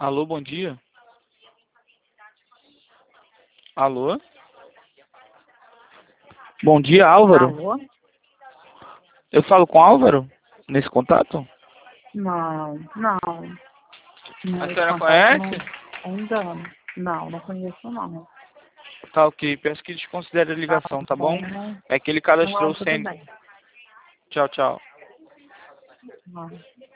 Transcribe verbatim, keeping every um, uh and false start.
Alô, bom dia. Alô? Bom dia, Álvaro. Alô? Eu falo com Álvaro nesse contato? Não, não. A Nesse senhora contato conhece? não, ainda não, não conheço não. Tá ok, peço que desconsidere a Tá ligação, tá bom? bom? É que ele cadastrou Não, o tudo Sen. bem. Tchau, tchau. Não.